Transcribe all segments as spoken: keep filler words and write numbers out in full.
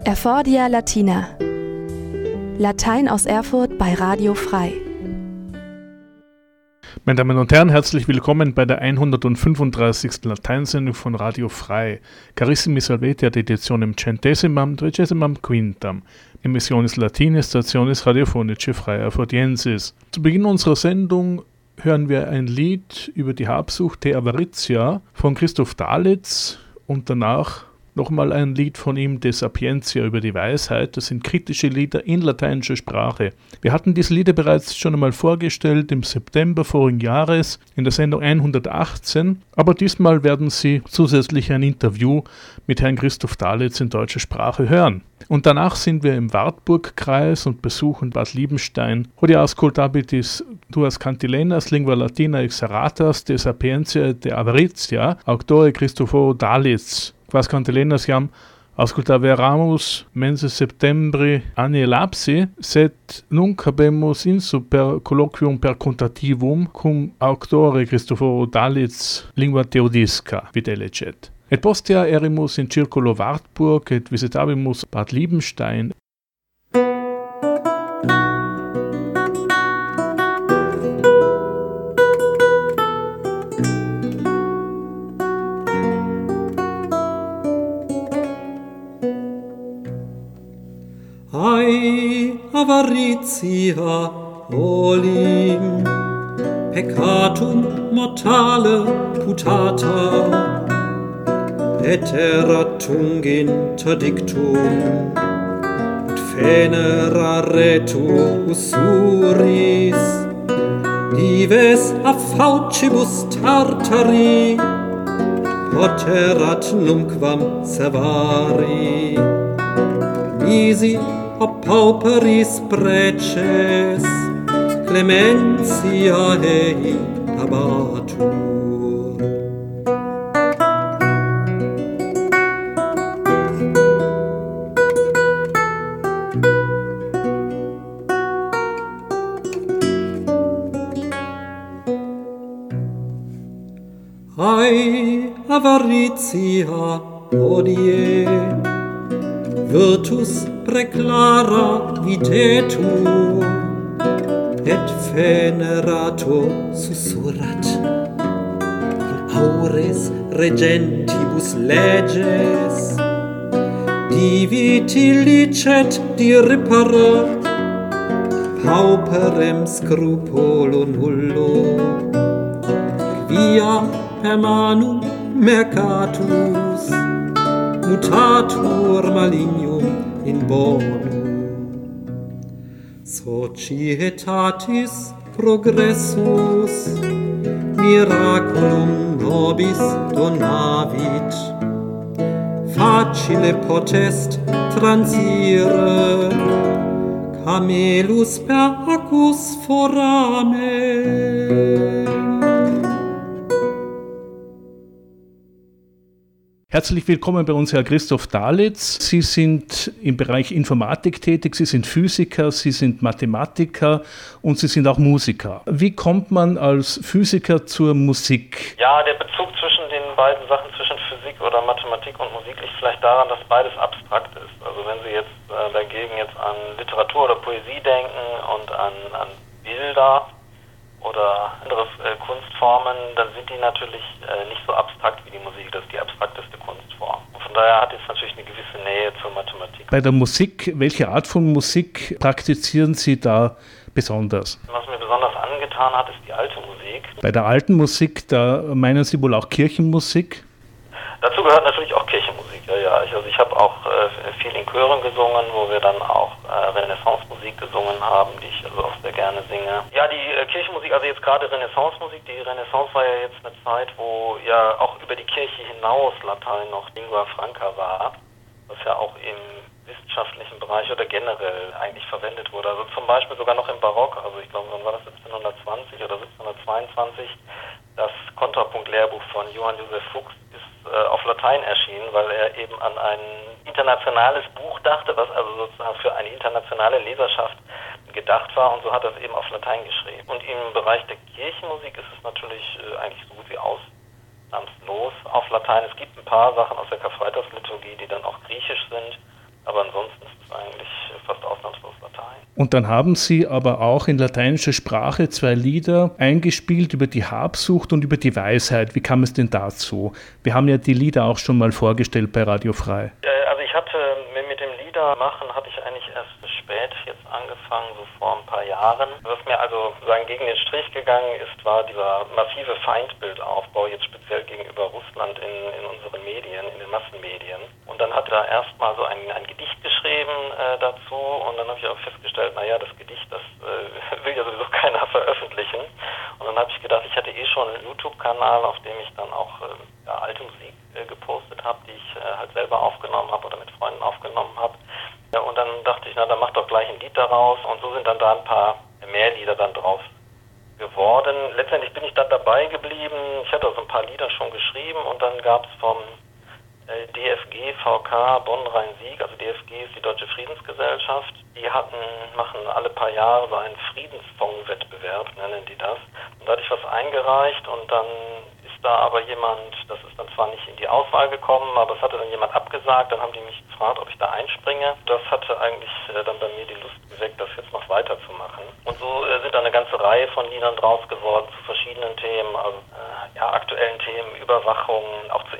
Erfordia Latina. Latein aus Erfurt bei Radio Frei. Meine Damen und Herren, herzlich willkommen bei der hundertfünfunddreißigsten Lateinsendung von Radio Frei. Carissimi salvete ad editionem centesimam, trigesimam quintam. Emissionis Latinis, Stationis Radiofonice Frei Erfordiensis. Zu Beginn unserer Sendung hören wir ein Lied über die Habsucht der Avaritia von Christoph Dalitz und danach nochmal ein Lied von ihm, De Sapientia, über die Weisheit. Das sind kritische Lieder in lateinischer Sprache. Wir hatten diese Lieder bereits schon einmal vorgestellt im September vorigen Jahres in der Sendung hundertachtzehn, aber diesmal werden Sie zusätzlich ein Interview mit Herrn Christoph Dalitz in deutscher Sprache hören. Und danach sind wir im Wartburgkreis und besuchen Bad Liebenstein. Hodie ascoltabitis duas cantilenas lingua latina exeratas de sapientia de avaritia, auctore Christopho Dalitz. Quas cantilenas iam auscultaveramus mense septembri anni lapsi, sed nunc habemus in super colloquium per contativum cum auctore Christopho Dalitz lingua theodisca videlecet. Et postea erimus in circolo Wartburg et visitabimus Bad Liebenstein. Ai avaritia olim peccatum mortale putata et erratung interdictum ut fenera retur usuris dives a faucibus tartari poterat numquam servari nisi a pauperis preces clementia ei habatur. Ai avaritia hodie virtus preclara videtur et feneratur susurrat aures regentibus leges diviti licet diripere pauperem scrupolo nullo quia permanum mercatus mutatur malignum in bonum. Societatis progressus miraculum nobis donavit, facile potest transire camelus per accus foramen. Herzlich willkommen bei uns, Herr Christoph Dalitz. Sie sind im Bereich Informatik tätig, Sie sind Physiker, Sie sind Mathematiker und Sie sind auch Musiker. Wie kommt man als Physiker zur Musik? Ja, der Bezug zwischen den beiden Sachen, zwischen Physik oder Mathematik und Musik, liegt vielleicht daran, dass beides abstrakt ist. Also wenn Sie jetzt äh, dagegen jetzt an Literatur oder Poesie denken und an, an Bilder oder andere äh, Kunstformen, dann sind die natürlich äh, nicht so abstrakt wie die Musik. Das ist die abstrakteste Kunstform. Und von daher hat es natürlich eine gewisse Nähe zur Mathematik. Bei der Musik, welche Art von Musik praktizieren Sie da besonders? Was mir besonders angetan hat, ist die alte Musik. Bei der alten Musik, da meinen Sie wohl auch Kirchenmusik? Dazu gehört natürlich auch Kirchenmusik, ja, ja. Ich, also ich habe auch äh, viel in Chören gesungen, wo wir dann auch äh, Renaissance-Musik gesungen haben, die ich also auch sehr gerne singe. Ja, die äh, Kirchenmusik, also jetzt gerade Renaissance-Musik, die Renaissance war ja jetzt eine Zeit, wo ja auch über die Kirche hinaus Latein noch Lingua Franca war, was ja auch im wissenschaftlichen Bereich oder generell eigentlich verwendet wurde. Also zum Beispiel sogar noch im Barock, also ich glaube, wann war das, siebzehnhundertzwanzig oder siebzehnhundertzweiundzwanzig, das Kontrapunkt-Lehrbuch von Johann Joseph Fuchs ist äh, auf Latein erschienen, weil er eben an ein internationales Buch dachte, was also sozusagen für eine internationale Leserschaft gedacht war, und so hat er es eben auf Latein geschrieben. Und im Bereich der Kirchenmusik ist es natürlich äh, eigentlich so gut wie ausnahmslos auf Latein. Es gibt ein paar Sachen aus der Karfreitagsliturgie, die dann auch griechisch sind, Aber ansonsten ist es eigentlich fast ausnahmslos Latein. Und dann haben Sie aber auch in lateinischer Sprache zwei Lieder eingespielt über die Habsucht und über die Weisheit. Wie kam es denn dazu? Wir haben ja die Lieder auch schon mal vorgestellt bei Radio Frei. Also ich hatte mit dem Liedermachen hatte ich eigentlich erst spät jetzt angefangen, so vor ein paar Jahren. Was mir also sagen gegen den Strich gegangen ist, war dieser massive Feindbildaufbau, jetzt speziell gegenüber Russland in, in unseren Medien, in den Massenmedien. Und dann hat er erstmal so ein, ein Gedicht geschrieben äh, dazu und dann habe ich auch festgestellt, naja, das Gedicht, das äh, will ja sowieso keiner veröffentlichen. Und dann habe ich gedacht, ich hatte eh schon einen YouTube-Kanal, auf dem ich dann auch äh, ja, alte Musik äh, gepostet habe, die ich äh, halt selber aufgenommen habe oder mit Freunden aufgenommen habe. Ja, und dann dachte ich, na, dann mach doch gleich ein Lied daraus. Und so sind dann da ein paar mehr Lieder dann drauf geworden. Letztendlich bin ich dann dabei geblieben. Ich hatte also ein paar Lieder schon geschrieben und dann gab es vom äh, D F G V K Bonn-Rhein-Sieg, also D F G ist die Deutsche Friedensgesellschaft, die hatten, machen alle paar Jahre so einen Friedenssong-Wettbewerb, nennen die das. Und da hatte ich was eingereicht und dann ist da aber jemand, das ist dann zwar nicht in die Auswahl gekommen, aber es hatte dann jemand abgesagt, dann haben die mich gefragt, ob ich da einspringe. Das hatte eigentlich äh, dann bei mir die Lust geweckt, das jetzt noch weiterzumachen. Und so äh, sind dann eine ganze Reihe von Liedern draus geworden zu verschiedenen Themen, also äh, ja, aktuellen Themen, Überwachung, auch zu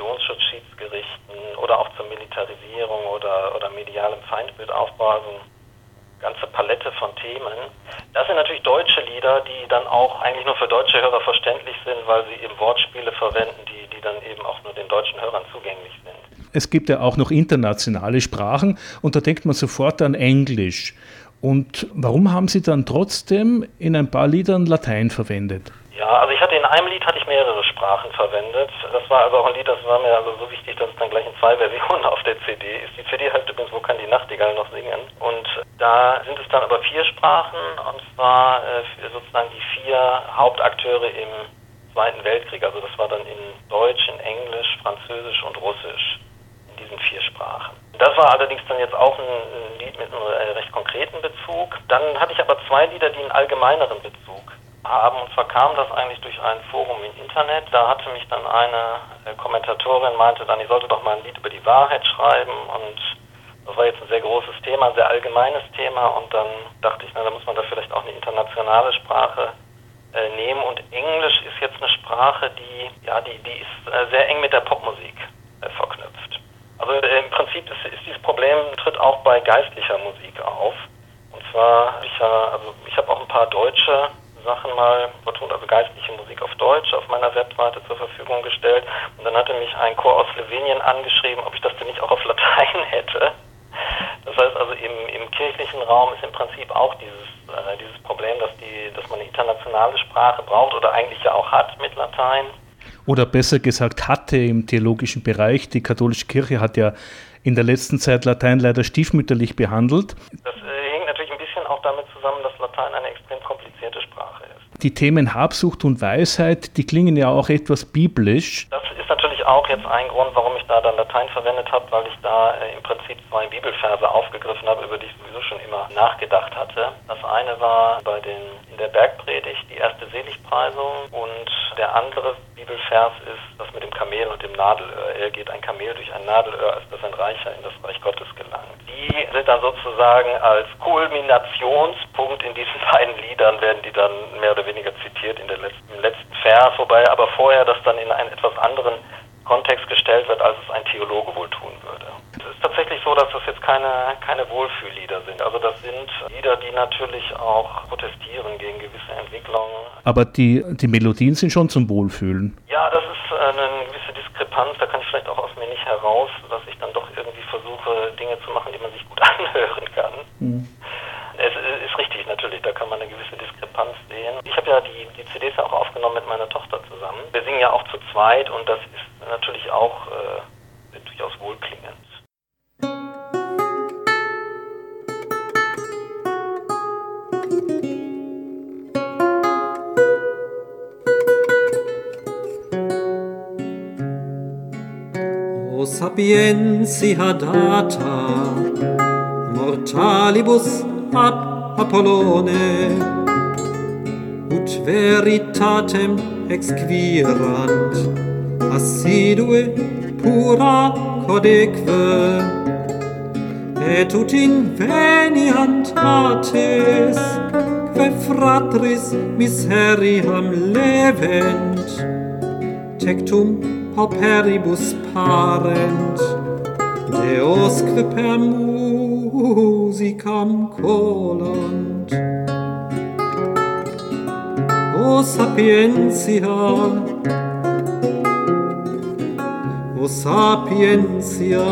Investitionsschutzschiedsgerichten oder auch zur Militarisierung oder, oder medialem Feindbildaufbau, also ganze Palette von Themen. Das sind natürlich deutsche Lieder, die dann auch eigentlich nur für deutsche Hörer verständlich sind, weil sie eben Wortspiele verwenden, die, die dann eben auch nur den deutschen Hörern zugänglich sind. Es gibt ja auch noch internationale Sprachen und da denkt man sofort an Englisch. Und warum haben Sie dann trotzdem in ein paar Liedern Latein verwendet? Ja, also ich hatte in einem Lied hatte ich mehrere Sprachen verwendet. Das war also auch ein Lied, das war mir also so wichtig, dass es dann gleich in zwei Versionen auf der C D ist. Die C D heißt übrigens, wo kann die Nachtigall noch singen? Und da sind es dann aber vier Sprachen, und zwar äh, sozusagen die vier Hauptakteure im Zweiten Weltkrieg. Also das war dann in Deutsch, in Englisch, Französisch und Russisch, in diesen vier Sprachen. Das war allerdings dann jetzt auch ein Lied mit einem recht konkreten Bezug. Dann hatte ich aber zwei Lieder, die einen allgemeineren Bezug haben, und zwar kam das eigentlich durch ein Forum im Internet. Da hatte mich dann eine äh, Kommentatorin, meinte dann, ich sollte doch mal ein Lied über die Wahrheit schreiben, und das war jetzt ein sehr großes Thema, ein sehr allgemeines Thema, und dann dachte ich, na, da muss man da vielleicht auch eine internationale Sprache äh, nehmen, und Englisch ist jetzt eine Sprache, die, ja, die, die ist äh, sehr eng mit der Popmusik äh, verknüpft. Also äh, im Prinzip ist, ist dieses Problem, tritt auch bei geistlicher Musik auf, und zwar, ich, äh, also ich habe auch ein paar deutsche Sachen mal betont, also geistliche Musik auf Deutsch, auf meiner Webseite zur Verfügung gestellt. Und dann hatte mich ein Chor aus Slowenien angeschrieben, ob ich das denn nicht auch auf Latein hätte. Das heißt also, im, im kirchlichen Raum ist im Prinzip auch dieses, äh, dieses Problem, dass, die, dass man eine internationale Sprache braucht oder eigentlich ja auch hat mit Latein. Oder besser gesagt hatte im theologischen Bereich. Die katholische Kirche hat ja in der letzten Zeit Latein leider stiefmütterlich behandelt. Das äh, hängt natürlich ein bisschen auch damit zusammen, dass Latein eine extrem komplizierte Sprache ist. Die Themen Habsucht und Weisheit, die klingen ja auch etwas biblisch. Das ist natürlich auch jetzt ein Grund, warum ich da dann Latein verwendet habe, weil ich da äh, im Prinzip zwei Bibelverse aufgegriffen habe, über die ich sowieso schon immer nachgedacht hatte. Das eine war bei den in der Bergpredigt, die erste Seligpreisung, und der andere Bibelvers ist das mit dem Kamel und dem Nadelöhr. Er geht ein Kamel durch ein Nadelöhr, als dass ein Reicher in das Reich Gottes gelangt. Die sind dann sozusagen als Kulminationspunkt in diesen beiden Liedern, werden die dann mehr oder weniger zitiert in der letzten, im letzten Vers, wobei aber vorher das dann in einen etwas anderen Kontext gestellt wird, als es ein Theologe wohl tun würde. Es ist tatsächlich so, dass das jetzt keine, keine Wohlfühllieder sind. Also das sind Lieder, die natürlich auch protestieren gegen gewisse Entwicklungen. Aber die, die Melodien sind schon zum Wohlfühlen. Ja, das ist eine gewisse Diskrepanz. Da kann ich vielleicht auch aus mir nicht heraus, dass ich dann doch irgendwie versuche, Dinge zu machen, die man sich gut anhören kann. Mhm. Es ist richtig, natürlich, da kann man eine gewisse Diskrepanz sehen. Ich habe ja die, die C Ds ja auch aufgenommen mit meiner Tochter zusammen. Wir singen ja auch zu zweit, und das ist natürlich auch äh, durchaus wohlklingend. O sapientia data, mortalibus ab Apollone, ut veritatem exquirant, assidue pura codeque, et ut inveniant artes, que fratris miseriam levent, tectum pauperibus parent, Deosque per musicam colant. O sapientia, o sapientia,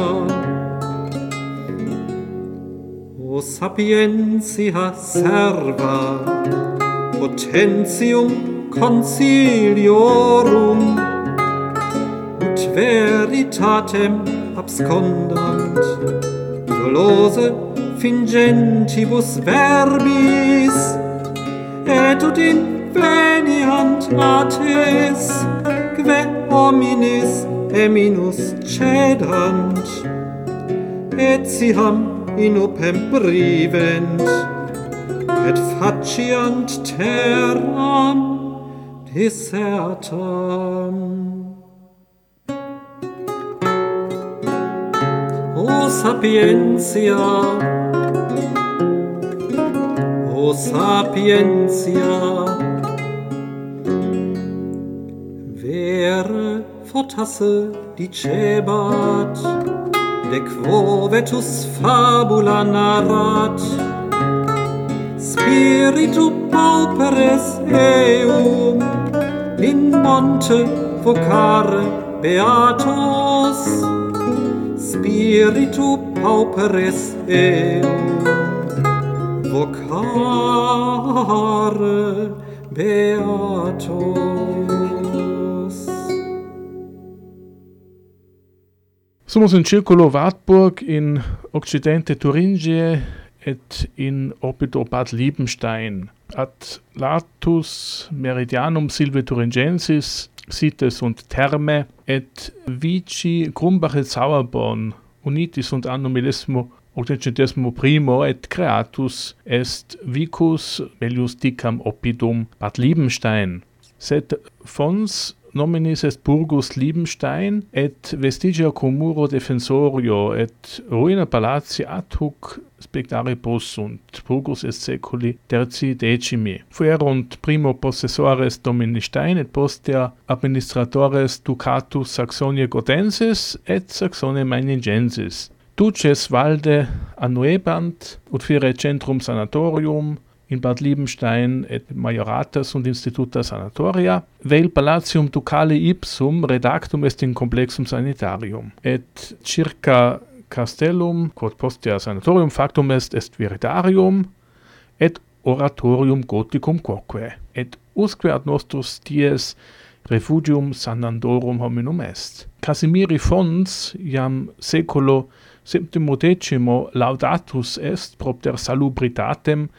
o sapientia serva, potentium conciliorum, ut veritatem abscondant, dolose fingentibus verbis, et ut inveniant ates, que hominis eminus cedant, et siam inopem brivent, et faciant terram desertam. O sapientia, o sapientia, vere fortasse dicebat, de quo vetus fabula narrat, spiritu pauperes eum, in monte vocare beatos, spiritu pauperes eum, vocare beatos. Sumus in circolo Wartburg in occidente Thuringie et in opito Bad Liebenstein. Ad latus meridianum Silvae Thuringiensis sites und therme et vici Grumbach et Sauerborn unitis und anno millesimo octocentesimo primo et creatus est vicus melius dicam oppidum Bad Liebenstein. Sed fons nominis est Burgus Liebenstein et vestigia commuro defensorio et ruina palati ad hoc spectaribus sunt. Burgus est seculi tertii decimi. Fuerunt primo possessores Domini Stein et postea administratores Ducatus Saxonia Godensis et Saxonia Meiningensis. Duces valde annuebant ut fere centrum sanatorium in Bad Liebenstein et majoratas und instituta sanatoria, vel palatium ducale ipsum redactum est in complexum sanitarium, et circa castellum, quod postea sanatorium factum est, est viridarium, et oratorium goticum quoque, et usque ad nostros dies refugium sanandorum hominum est. Casimiri fons iam seculo septimo decimo laudatus est propter salubritatem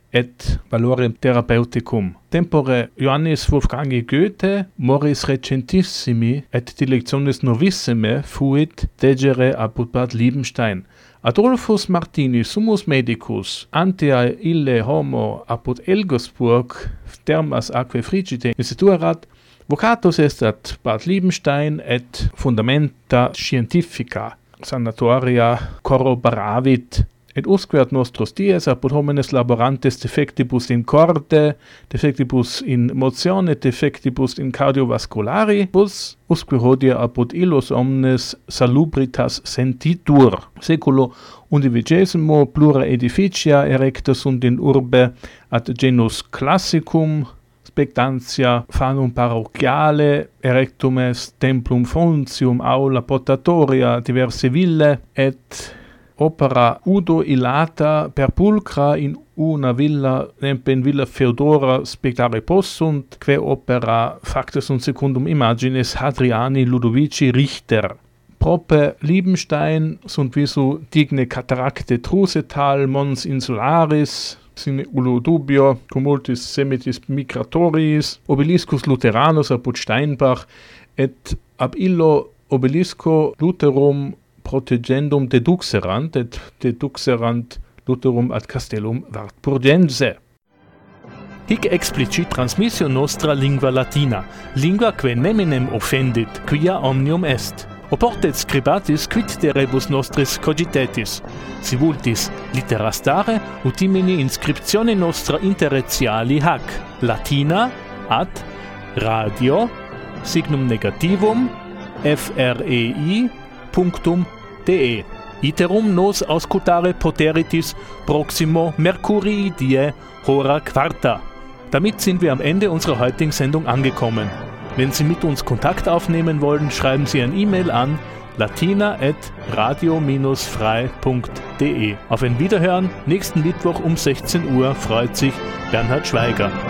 et valorem therapeuticum. Tempore Johannes Wolfgangi Goethe moris recentissimi et dilectionis novissime fuit degere apud Bad Liebenstein. Adolphus Martini summus medicus antea ille homo apud Elgersburg thermas aquae frigide instituerat, vocatus est ad Bad Liebenstein et fundamenta scientifica sanatoria corroboravit, et usque ad nostros dies apud homines laborantes defectibus in corde, defectibus in motione, defectibus in cardiovascularibus, usque hodie apud illos omnes salubritas sentitur. Seculo undifigésimo plura edificia erecta sunt in urbe ad genus classicum, spectantia fanum parochiale, erectum est templum foncium, aula potatoria, diverse ville, et opera Udo Ilata per pulcra in una villa, nempe in villa Feodora spectare possunt, que opera facta sunt secundum imagines Hadriani Ludovici Richter. Prope Liebenstein sunt visu digne cataracte trusetal mons insularis, sine ullo dubio, cum multis semitis migratoris, obeliscus Lutheranus apud Steinbach, et ab illo obelisco Lutherum protegendum deduxerant, et deduxerant Lutherum ad castellum Wartburgense. Hic explicit transmissio nostra lingua latina, lingua que neminem offendit, quia omnium est. Oportet scribatis quid de rebus nostris cogitetis, si vultis litera stare utimini inscriptione nostra interretiali hac, latina ad radio signum negativum frei punctum de. Iterum nos auscultare poteritis proximo Mercurii die hora quarta. Damit sind wir am Ende unserer heutigen Sendung angekommen. Wenn Sie mit uns Kontakt aufnehmen wollen, schreiben Sie ein E-Mail an latina at radio frei punkt de. Auf ein Wiederhören nächsten Mittwoch um sechzehn Uhr freut sich Bernhard Schweiger.